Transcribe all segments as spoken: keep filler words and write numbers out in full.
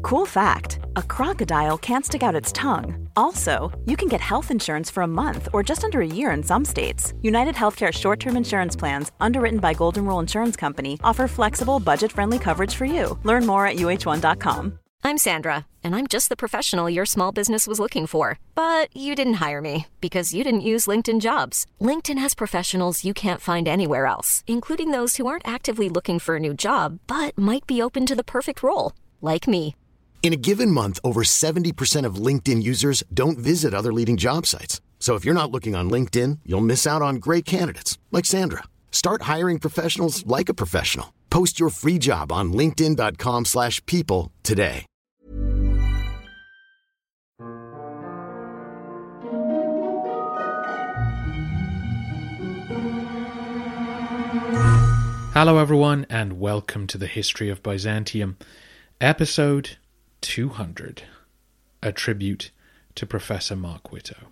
Cool fact, a crocodile can't stick out its tongue. Also, you can get health insurance for a month or just under a year in some states. United Healthcare short-term insurance plans, underwritten by Golden Rule Insurance Company, offer flexible, budget-friendly coverage for you. Learn more at U H one dot com. I'm Sandra, and I'm just the professional your small business was looking for. But you didn't hire me because you didn't use LinkedIn Jobs. LinkedIn has professionals you can't find anywhere else, including those who aren't actively looking for a new job, but might be open to the perfect role, like me. In a given month, over seventy percent of LinkedIn users don't visit other leading job sites. So if you're not looking on LinkedIn, you'll miss out on great candidates like Sandra. Start hiring professionals like a professional. Post your free job on linkedin dot com slash people today. Hello everyone, and welcome to the History of Byzantium, episode two hundred, a tribute to Professor Mark Whittow.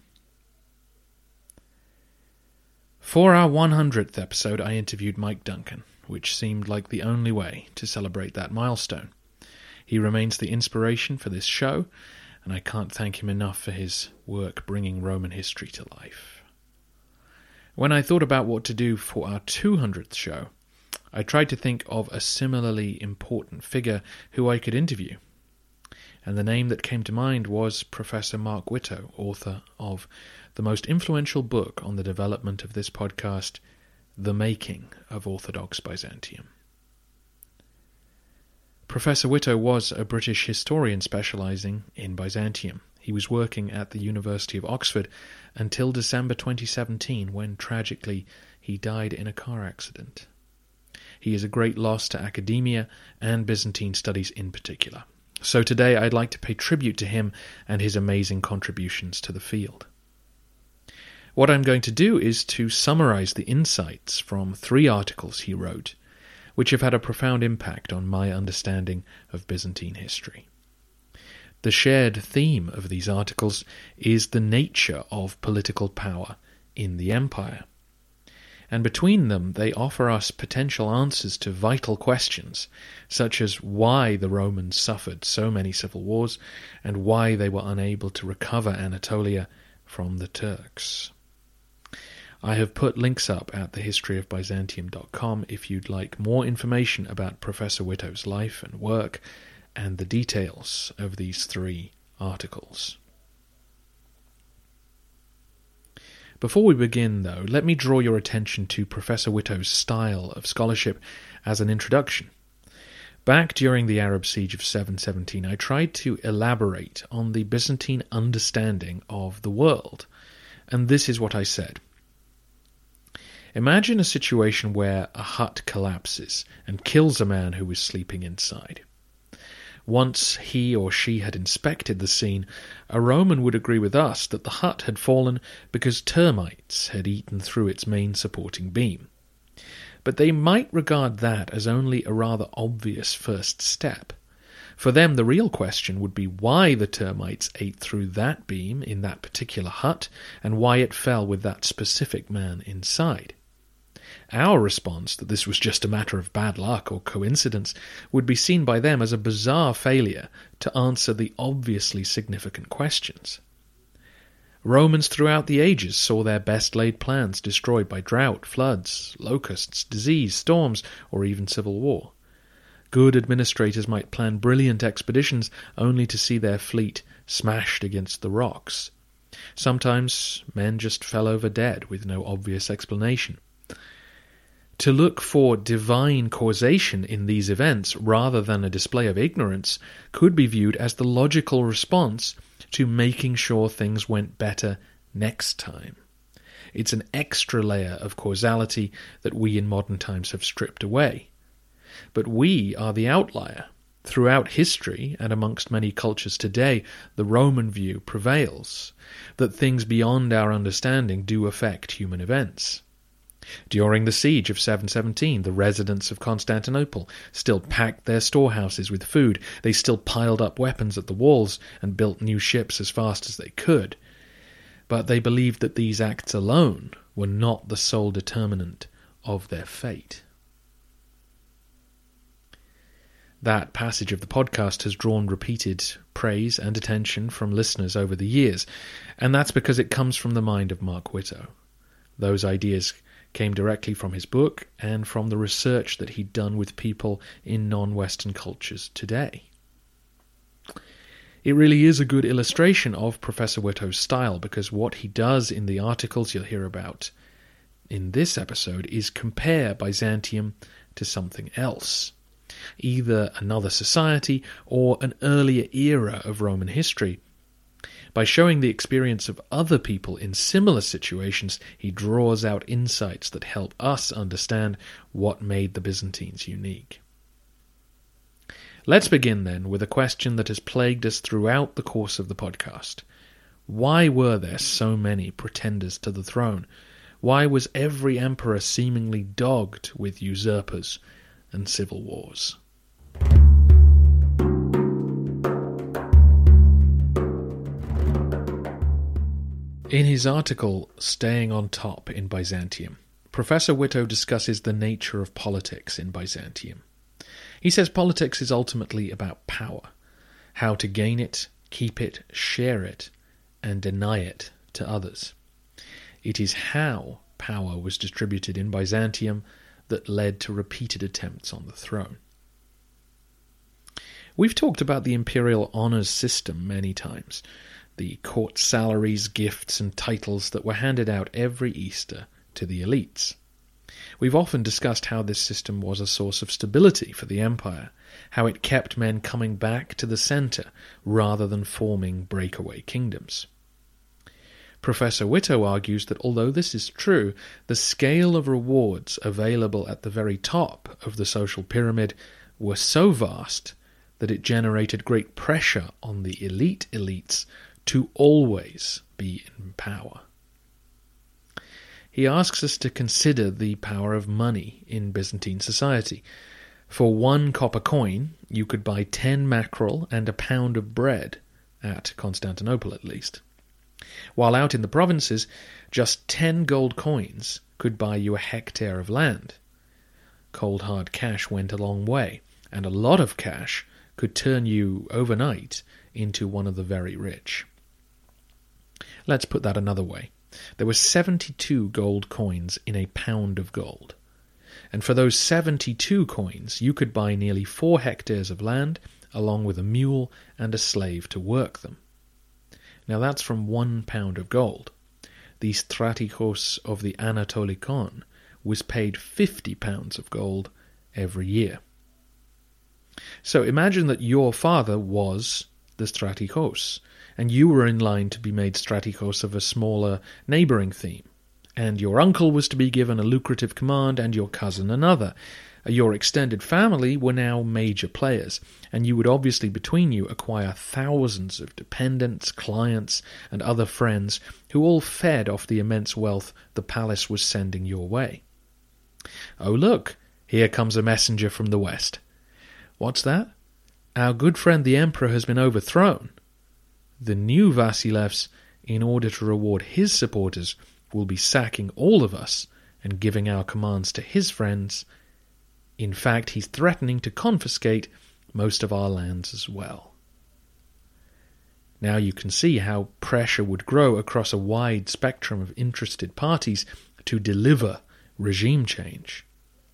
For our one hundredth episode, I interviewed Mike Duncan, which seemed like the only way to celebrate that milestone. He remains the inspiration for this show, and I can't thank him enough for his work bringing Roman history to life. When I thought about what to do for our two hundredth show, I tried to think of a similarly important figure who I could interview, and the name that came to mind was Professor Mark Whittow, author of the most influential book on the development of this podcast, The Making of Orthodox Byzantium. Professor Whittow was a British historian specialising in Byzantium. He was working at the University of Oxford until December twenty seventeen, when tragically he died in a car accident. He is a great loss to academia and Byzantine studies in particular. So today I'd like to pay tribute to him and his amazing contributions to the field. What I'm going to do is to summarize the insights from three articles he wrote, which have had a profound impact on my understanding of Byzantine history. The shared theme of these articles is the nature of political power in the empire. And between them they offer us potential answers to vital questions, such as why the Romans suffered so many civil wars, and why they were unable to recover Anatolia from the Turks. I have put links up at the history of byzantium dot com if you'd like more information about Professor Whittow's life and work, and the details of these three articles. Before we begin, though, let me draw your attention to Professor Whittow's style of scholarship as an introduction. Back during the Arab siege of seven seventeen, I tried to elaborate on the Byzantine understanding of the world, and this is what I said. Imagine a situation where a hut collapses and kills a man who was sleeping inside. Once he or she had inspected the scene, a Roman would agree with us that the hut had fallen because termites had eaten through its main supporting beam. But they might regard that as only a rather obvious first step. For them, the real question would be why the termites ate through that beam in that particular hut, and why it fell with that specific man inside. Our response, that this was just a matter of bad luck or coincidence, would be seen by them as a bizarre failure to answer the obviously significant questions. Romans throughout the ages saw their best-laid plans destroyed by drought, floods, locusts, disease, storms, or even civil war. Good administrators might plan brilliant expeditions only to see their fleet smashed against the rocks. Sometimes men just fell over dead with no obvious explanation. To look for divine causation in these events rather than a display of ignorance could be viewed as the logical response to making sure things went better next time. It's an extra layer of causality that we in modern times have stripped away. But we are the outlier. Throughout history, and amongst many cultures today, the Roman view prevails, that things beyond our understanding do affect human events. During the siege of seven seventeen, the residents of Constantinople still packed their storehouses with food. They still piled up weapons at the walls and built new ships as fast as they could. But they believed that these acts alone were not the sole determinant of their fate. That passage of the podcast has drawn repeated praise and attention from listeners over the years, and that's because it comes from the mind of Mark Whittow. Those ideas came directly from his book and from the research that he'd done with people in non-Western cultures today. It really is a good illustration of Professor Whittow's style, because what he does in the articles you'll hear about in this episode is compare Byzantium to something else, either another society or an earlier era of Roman history. By showing the experience of other people in similar situations, he draws out insights that help us understand what made the Byzantines unique. Let's begin then with a question that has plagued us throughout the course of the podcast. Why were there so many pretenders to the throne? Why was every emperor seemingly dogged with usurpers and civil wars? In his article, Staying on Top in Byzantium, Professor Whittow discusses the nature of politics in Byzantium. He says politics is ultimately about power, how to gain it, keep it, share it, and deny it to others. It is how power was distributed in Byzantium that led to repeated attempts on the throne. We've talked about the imperial honours system many times, the court salaries, gifts and titles that were handed out every Easter to the elites. We've often discussed how this system was a source of stability for the empire, how it kept men coming back to the centre rather than forming breakaway kingdoms. Professor Whittow argues that although this is true, the scale of rewards available at the very top of the social pyramid were so vast that it generated great pressure on the elite elites to always be in power. He asks us to consider the power of money in Byzantine society. For one copper coin, you could buy ten mackerel and a pound of bread, at Constantinople at least. While out in the provinces, just ten gold coins could buy you a hectare of land. Cold hard cash went a long way, and a lot of cash could turn you overnight into one of the very rich. Let's put that another way. There were seventy-two gold coins in a pound of gold. And for those seventy-two coins, you could buy nearly four hectares of land, along with a mule and a slave to work them. Now that's from one pound of gold. The stratikos of the Anatolikon was paid fifty pounds of gold every year. So imagine that your father was the stratikos, and you were in line to be made stratikos of a smaller neighbouring theme, and your uncle was to be given a lucrative command and your cousin another. Your extended family were now major players, and you would obviously between you acquire thousands of dependents, clients, and other friends who all fed off the immense wealth the palace was sending your way. Oh look, here comes a messenger from the west. What's that? Our good friend the emperor has been overthrown. The new Vasilevs, in order to reward his supporters, will be sacking all of us and giving our commands to his friends. In fact, he's threatening to confiscate most of our lands as well. Now you can see how pressure would grow across a wide spectrum of interested parties to deliver regime change.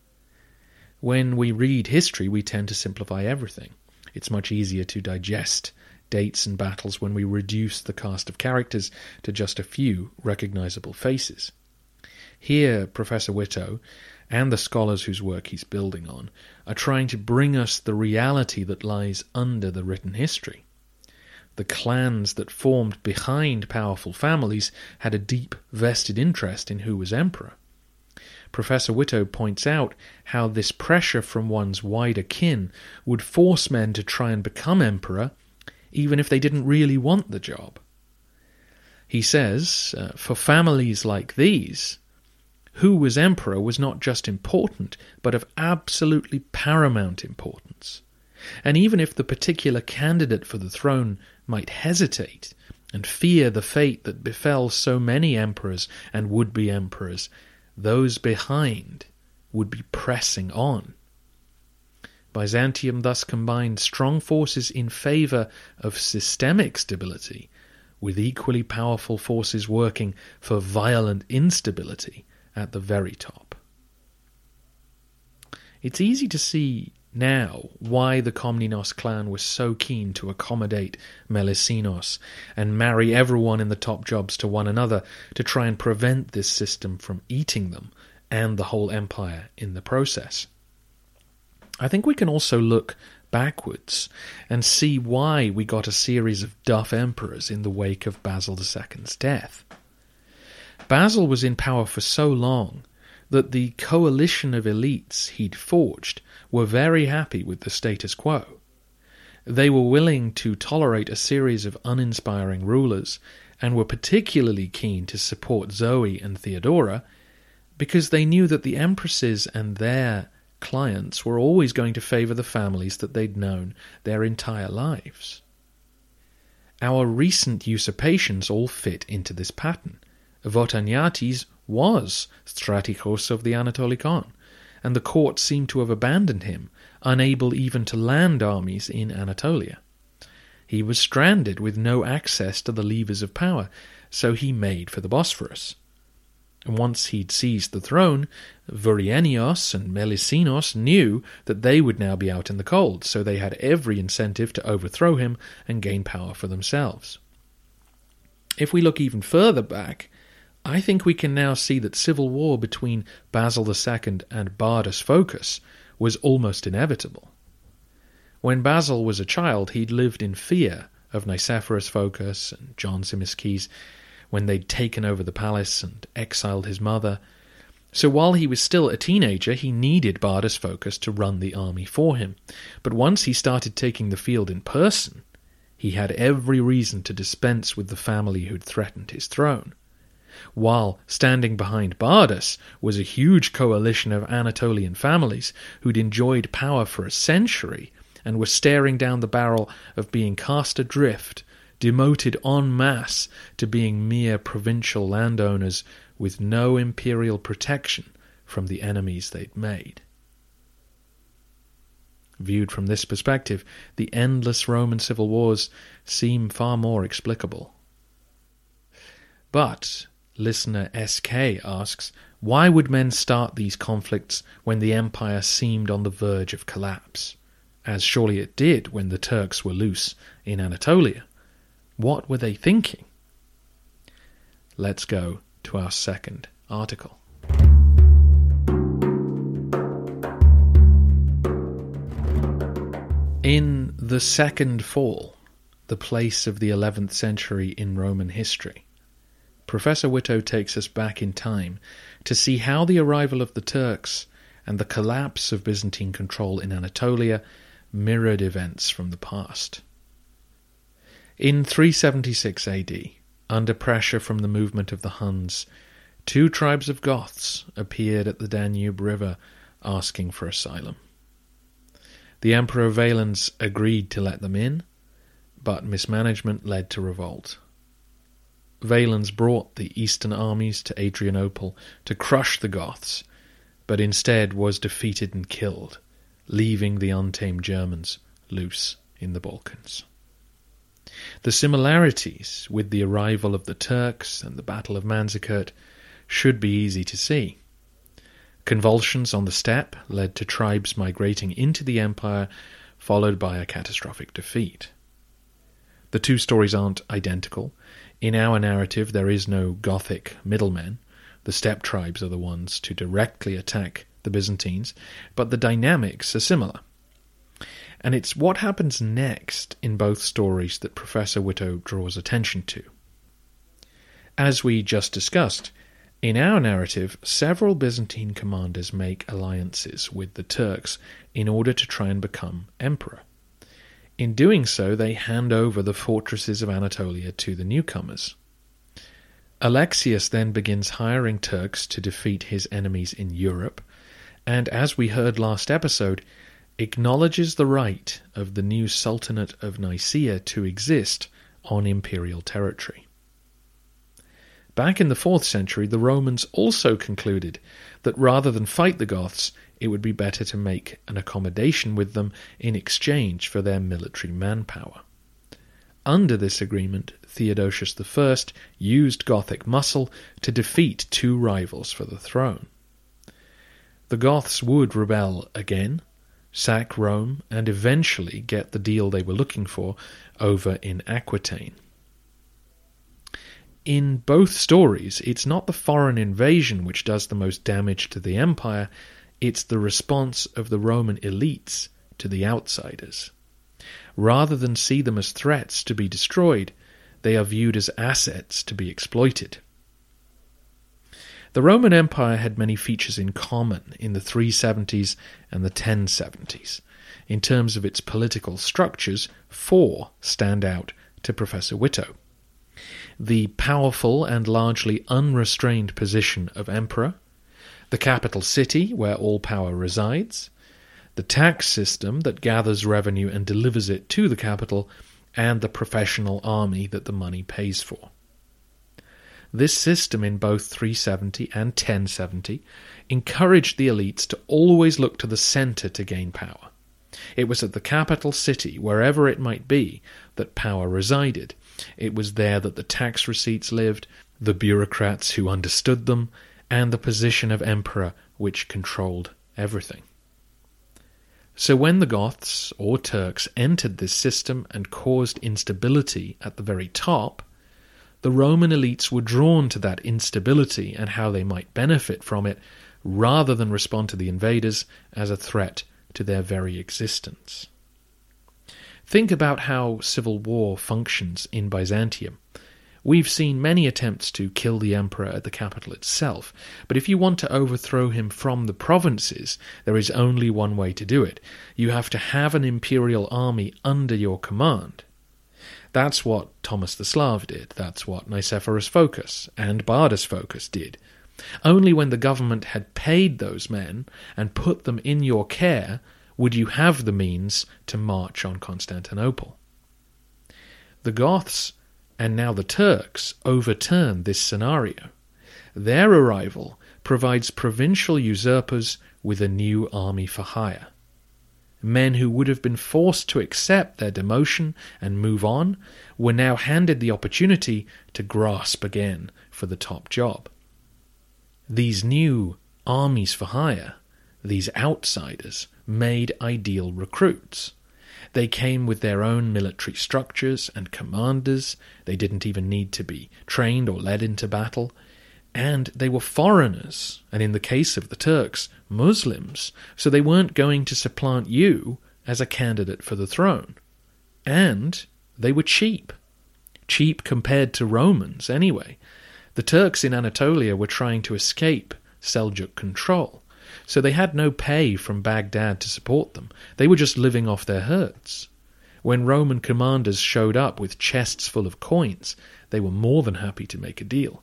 When we read history, we tend to simplify everything. It's much easier to digest dates and battles when we reduce the cast of characters to just a few recognizable faces. Here, Professor Whittow and the scholars whose work he's building on are trying to bring us the reality that lies under the written history. The clans that formed behind powerful families had a deep vested interest in who was emperor. Professor Whittow points out how this pressure from one's wider kin would force men to try and become emperor even if they didn't really want the job. He says, uh, for families like these, who was emperor was not just important, but of absolutely paramount importance. And even if the particular candidate for the throne might hesitate and fear the fate that befell so many emperors and would-be emperors, those behind would be pressing on. Byzantium thus combined strong forces in favour of systemic stability with equally powerful forces working for violent instability at the very top. It's easy to see now why the Komnenos clan was so keen to accommodate Melesinos and marry everyone in the top jobs to one another to try and prevent this system from eating them and the whole empire in the process. I think we can also look backwards and see why we got a series of duff emperors in the wake of Basil the Second's death. Basil was in power for so long that the coalition of elites he'd forged were very happy with the status quo. They were willing to tolerate a series of uninspiring rulers and were particularly keen to support Zoe and Theodora because they knew that the empresses and their clients were always going to favour the families that they'd known their entire lives. Our recent usurpations all fit into this pattern. Votaniates was Strategos of the Anatolikon, and the court seemed to have abandoned him, unable even to land armies in Anatolia. He was stranded with no access to the levers of power, so he made for the Bosphorus. And once he'd seized the throne, Vurienios and Melesinos knew that they would now be out in the cold, so they had every incentive to overthrow him and gain power for themselves. If we look even further back, I think we can now see that civil war between Basil the Second and Bardas Phocas was almost inevitable. When Basil was a child, he'd lived in fear of Nicephorus Phocas and John Zimisces when they'd taken over the palace and exiled his mother. So while he was still a teenager, he needed Bardas Phocas to run the army for him. But once he started taking the field in person, he had every reason to dispense with the family who'd threatened his throne. While standing behind Bardas was a huge coalition of Anatolian families who'd enjoyed power for a century and were staring down the barrel of being cast adrift, demoted en masse to being mere provincial landowners with no imperial protection from the enemies they'd made. Viewed from this perspective, the endless Roman civil wars seem far more explicable. But listener S K asks, why would men start these conflicts when the empire seemed on the verge of collapse, as surely it did when the Turks were loose in Anatolia? What were they thinking? Let's go to our second article. In The Second Fall, the place of the eleventh century in Roman history, Professor Whitto takes us back in time to see how the arrival of the Turks and the collapse of Byzantine control in Anatolia mirrored events from the past. In three seventy-six A D, under pressure from the movement of the Huns, two tribes of Goths appeared at the Danube River asking for asylum. The Emperor Valens agreed to let them in, but mismanagement led to revolt. Valens brought the eastern armies to Adrianople to crush the Goths, but instead was defeated and killed, leaving the untamed Germans loose in the Balkans. The similarities with the arrival of the Turks and the Battle of Manzikert should be easy to see. Convulsions on the steppe led to tribes migrating into the empire, followed by a catastrophic defeat. The two stories aren't identical. In our narrative, there is no Gothic middlemen. The steppe tribes are the ones to directly attack the Byzantines, but the dynamics are similar. And it's what happens next in both stories that Professor Whitto draws attention to. As we just discussed, in our narrative, several Byzantine commanders make alliances with the Turks in order to try and become emperor. In doing so, they hand over the fortresses of Anatolia to the newcomers. Alexius then begins hiring Turks to defeat his enemies in Europe, and as we heard last episode, acknowledges the right of the new Sultanate of Nicaea to exist on imperial territory. Back in the fourth century, the Romans also concluded that rather than fight the Goths, it would be better to make an accommodation with them in exchange for their military manpower. Under this agreement, Theodosius the First used Gothic muscle to defeat two rivals for the throne. The Goths would rebel again, sack Rome, and eventually get the deal they were looking for over in Aquitaine. In both stories, it's not the foreign invasion which does the most damage to the empire, it's the response of the Roman elites to the outsiders. Rather than see them as threats to be destroyed, they are viewed as assets to be exploited. The Roman Empire had many features in common in the three seventies and the ten seventies. In terms of its political structures, four stand out to Professor Witto. The powerful and largely unrestrained position of emperor, the capital city where all power resides, the tax system that gathers revenue and delivers it to the capital, and the professional army that the money pays for. This system in both three seventy and ten seventy encouraged the elites to always look to the centre to gain power. It was at the capital city, wherever it might be, that power resided. It was there that the tax receipts lived, the bureaucrats who understood them, and the position of emperor which controlled everything. So when the Goths, or Turks, entered this system and caused instability at the very top, the Roman elites were drawn to that instability and how they might benefit from it, rather than respond to the invaders as a threat to their very existence. Think about how civil war functions in Byzantium. We've seen many attempts to kill the emperor at the capital itself, but if you want to overthrow him from the provinces, there is only one way to do it. You have to have an imperial army under your command. That's what Thomas the Slav did. That's what Nicephorus Phocas and Bardas Phocas did. Only when the government had paid those men and put them in your care would you have the means to march on Constantinople. The Goths, and now the Turks, overturn this scenario. Their arrival provides provincial usurpers with a new army for hire. Men who would have been forced to accept their demotion and move on were now handed the opportunity to grasp again for the top job. These new armies for hire, these outsiders, made ideal recruits. They came with their own military structures and commanders. They didn't even need to be trained or led into battle. And they were foreigners, and in the case of the Turks, Muslims, so they weren't going to supplant you as a candidate for the throne. And they were cheap. Cheap compared to Romans, anyway. The Turks in Anatolia were trying to escape Seljuk control, so they had no pay from Baghdad to support them. They were just living off their herds. When Roman commanders showed up with chests full of coins, they were more than happy to make a deal.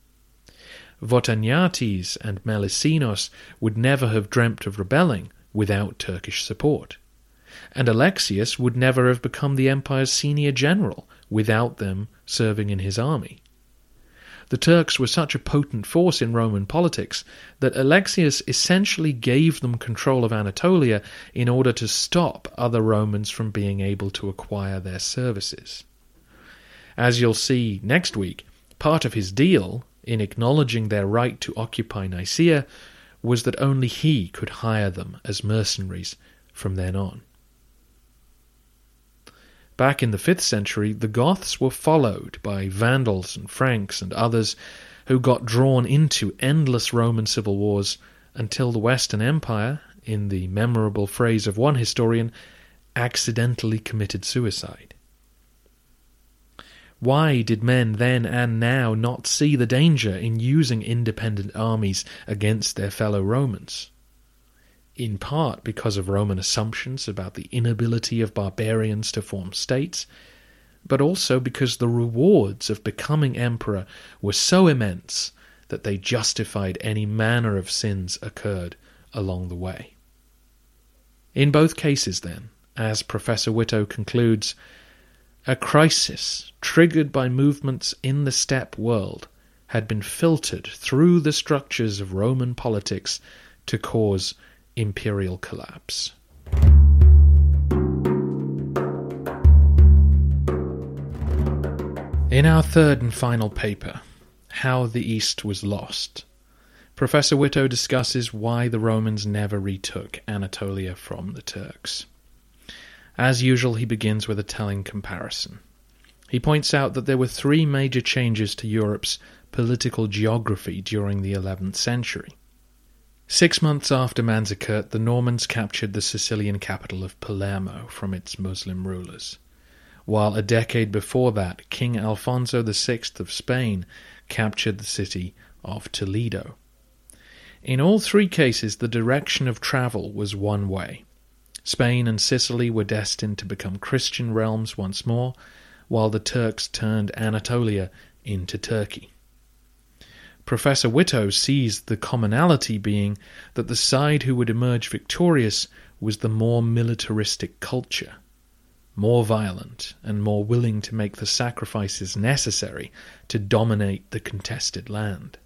Votaniates and Melicinos would never have dreamt of rebelling without Turkish support. And Alexius would never have become the empire's senior general without them serving in his army. The Turks were such a potent force in Roman politics that Alexius essentially gave them control of Anatolia in order to stop other Romans from being able to acquire their services. As you'll see next week, part of his deal, in acknowledging their right to occupy Nicaea, was that only he could hire them as mercenaries from then on. Back in the fifth century, the Goths were followed by Vandals and Franks and others who got drawn into endless Roman civil wars until the Western Empire, in the memorable phrase of one historian, accidentally committed suicide. Why did men then and now not see the danger in using independent armies against their fellow Romans? In part because of Roman assumptions about the inability of barbarians to form states, but also because the rewards of becoming emperor were so immense that they justified any manner of sins occurred along the way. In both cases, then, as Professor Witto concludes, a crisis triggered by movements in the steppe world had been filtered through the structures of Roman politics to cause imperial collapse. In our third and final paper, How the East Was Lost, Professor Witte discusses why the Romans never retook Anatolia from the Turks. As usual, he begins with a telling comparison. He points out that there were three major changes to Europe's political geography during the eleventh century. Six months after Manzikert, the Normans captured the Sicilian capital of Palermo from its Muslim rulers, while a decade before that, King Alfonso the Sixth of Spain captured the city of Toledo. In all three cases, the direction of travel was one way. Spain and Sicily were destined to become Christian realms once more, while the Turks turned Anatolia into Turkey. Professor Witte sees the commonality being that the side who would emerge victorious was the more militaristic culture, more violent and more willing to make the sacrifices necessary to dominate the contested land.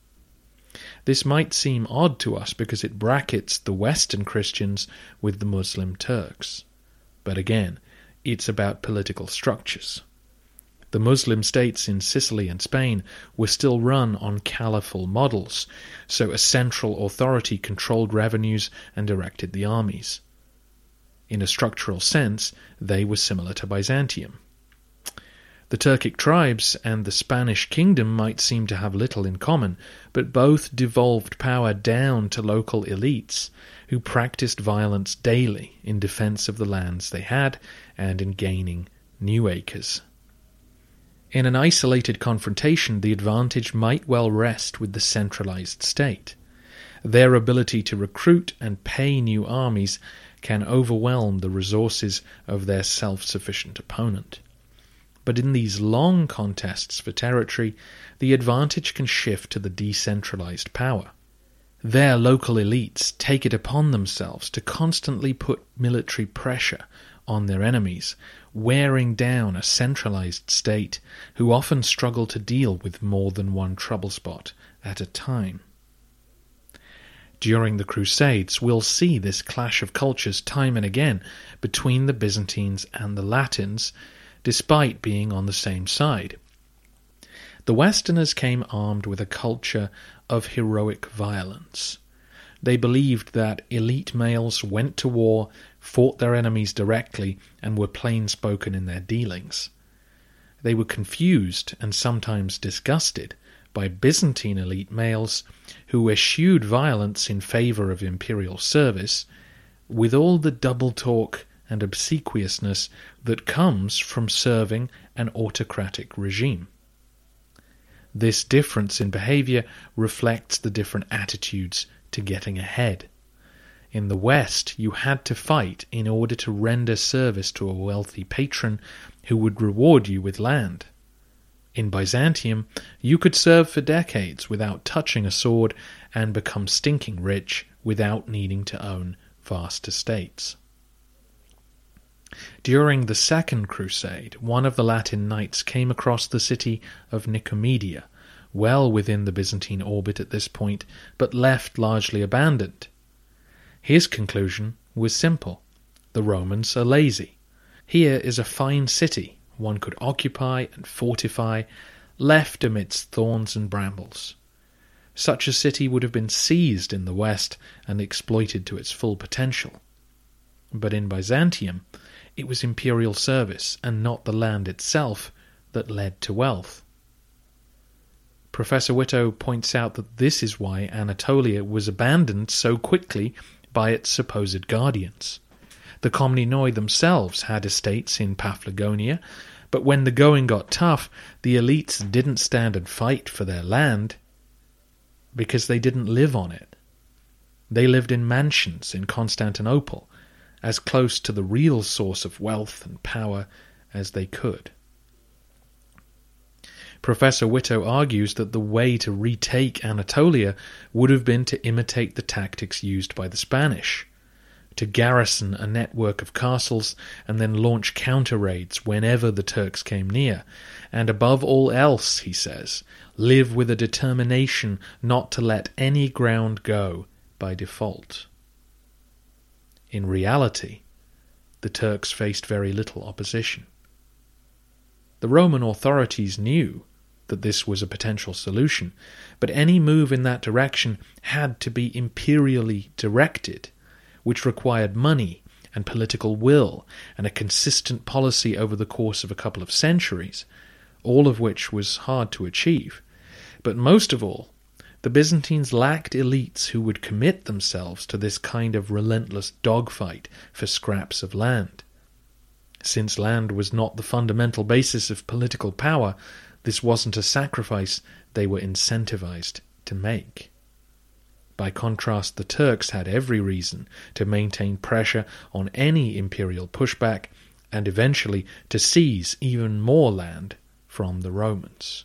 This might seem odd to us because it brackets the Western Christians with the Muslim Turks. But again, it's about political structures. The Muslim states in Sicily and Spain were still run on caliphal models, so a central authority controlled revenues and directed the armies. In a structural sense, they were similar to Byzantium. The Turkic tribes and the Spanish kingdom might seem to have little in common, but both devolved power down to local elites who practiced violence daily in defense of the lands they had and in gaining new acres. In an isolated confrontation, the advantage might well rest with the centralized state. Their ability to recruit and pay new armies can overwhelm the resources of their self-sufficient opponent. But in these long contests for territory, the advantage can shift to the decentralized power. Their local elites take it upon themselves to constantly put military pressure on their enemies, wearing down a centralized state who often struggle to deal with more than one trouble spot at a time. During the Crusades, we'll see this clash of cultures time and again between the Byzantines and the Latins, despite being on the same side. The Westerners came armed with a culture of heroic violence. They believed that elite males went to war, fought their enemies directly, and were plain-spoken in their dealings. They were confused and sometimes disgusted by Byzantine elite males who eschewed violence in favor of imperial service, with all the double talk and obsequiousness that comes from serving an autocratic regime. This difference in behavior reflects the different attitudes to getting ahead. In the West, you had to fight in order to render service to a wealthy patron who would reward you with land. In Byzantium, you could serve for decades without touching a sword and become stinking rich without needing to own vast estates. During the Second Crusade, one of the Latin knights came across the city of Nicomedia, well within the Byzantine orbit at this point, but left largely abandoned. His conclusion was simple. The Romans are lazy. Here is a fine city one could occupy and fortify, left amidst thorns and brambles. Such a city would have been seized in the West and exploited to its full potential. But in Byzantium, it was imperial service and not the land itself that led to wealth. Professor Witte points out that this is why Anatolia was abandoned so quickly by its supposed guardians. The Komnenoi themselves had estates in Paphlagonia, but when the going got tough, the elites didn't stand and fight for their land because they didn't live on it. They lived in mansions in Constantinople, as close to the real source of wealth and power as they could. Professor Witte argues that the way to retake Anatolia would have been to imitate the tactics used by the Spanish, to garrison a network of castles and then launch counter-raids whenever the Turks came near, and above all else, he says, live with a determination not to let any ground go by default. In reality, the Turks faced very little opposition. The Roman authorities knew that this was a potential solution, but any move in that direction had to be imperially directed, which required money and political will and a consistent policy over the course of a couple of centuries, all of which was hard to achieve. But most of all, the Byzantines lacked elites who would commit themselves to this kind of relentless dogfight for scraps of land. Since land was not the fundamental basis of political power, this wasn't a sacrifice they were incentivized to make. By contrast, the Turks had every reason to maintain pressure on any imperial pushback and eventually to seize even more land from the Romans.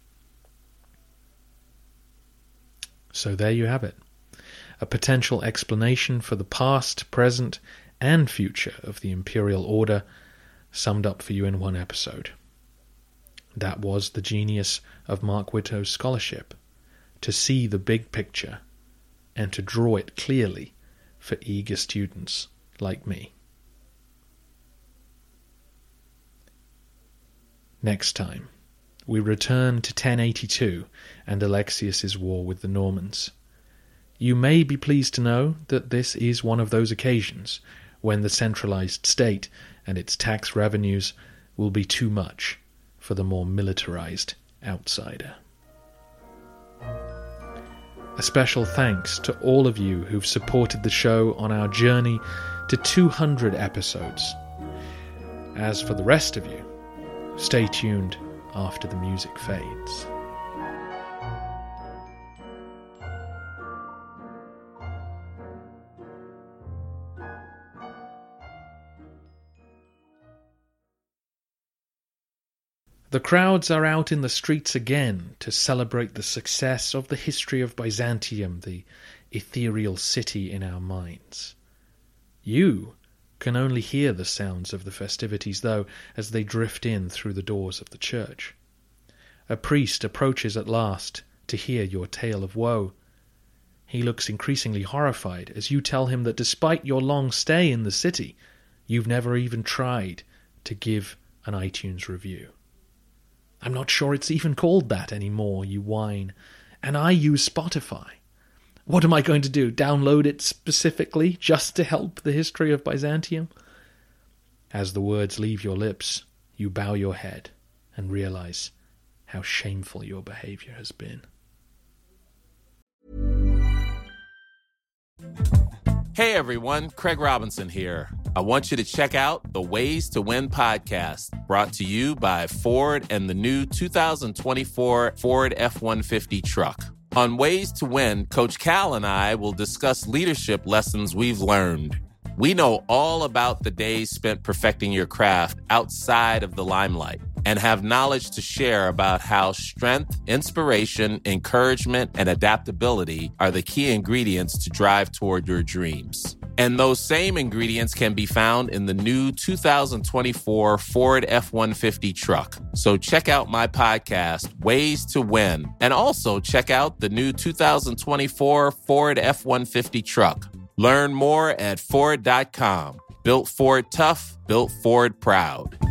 So there you have it, a potential explanation for the past, present, and future of the imperial order summed up for you in one episode. That was the genius of Mark Wittow's scholarship, to see the big picture and to draw it clearly for eager students like me. Next time, we return to ten eighty-two and Alexius's war with the Normans. You may be pleased to know that this is one of those occasions when the centralized state and its tax revenues will be too much for the more militarized outsider. A special thanks to all of you who've supported the show on our journey to two hundred episodes. As for the rest of you, stay tuned after the music fades. The crowds are out in the streets again to celebrate the success of the history of Byzantium, the ethereal city in our minds. You can only hear the sounds of the festivities, though, as they drift in through the doors of the church. A priest approaches at last to hear your tale of woe. He looks increasingly horrified as you tell him that despite your long stay in the city, you've never even tried to give an iTunes review. I'm not sure it's even called that anymore, you whine, and I use Spotify. What am I going to do, download it specifically just to help the history of Byzantium? As the words leave your lips, you bow your head and realize how shameful your behavior has been. Hey everyone, Craig Robinson here. I want you to check out the Ways to Win podcast, brought to you by Ford and the new two thousand twenty-four Ford F one fifty truck. On Ways to Win, Coach Cal and I will discuss leadership lessons we've learned. We know all about the days spent perfecting your craft outside of the limelight and have knowledge to share about how strength, inspiration, encouragement, and adaptability are the key ingredients to drive toward your dreams. And those same ingredients can be found in the new two thousand twenty-four Ford F one fifty truck. So check out my podcast, Ways to Win, and also check out the new two thousand twenty-four Ford F one fifty truck. Learn more at Ford dot com. Built Ford tough, built Ford proud.